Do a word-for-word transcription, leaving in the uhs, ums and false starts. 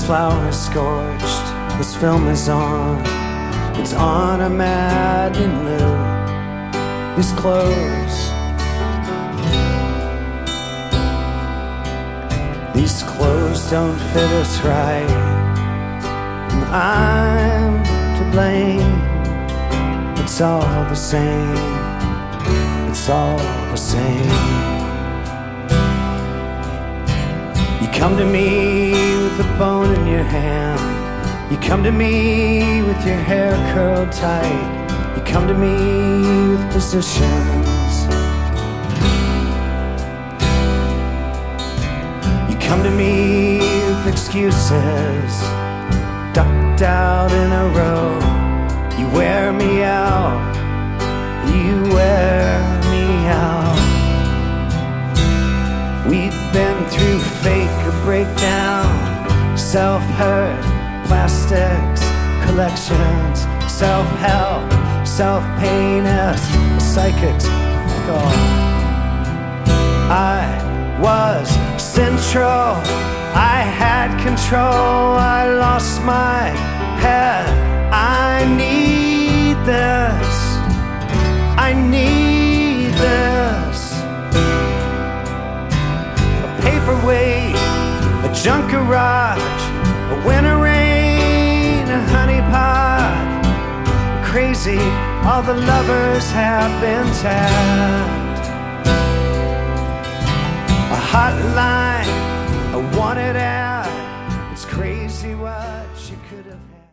flower is scorched, this film is on. It's on a maddening loop. These clothes, these clothes don't fit us right, and I'm to blame. It's all the same, it's all the same. You come to me with a bone in your hand. You come to me with your hair curled tight. You come to me with positions. You come to me with excuses, ducked out in a row. You wear me out, you wear me out. We've been through fake breakdown, self-hurt, plastics, collections, self-help, self-painist, psychics. God, I was central, I had control, I lost my head. I need this, I need this. A paperweight, a junk garage, a winter rain, a honeypot. Crazy, all the lovers have been tapped. A hotline, a wanted ad.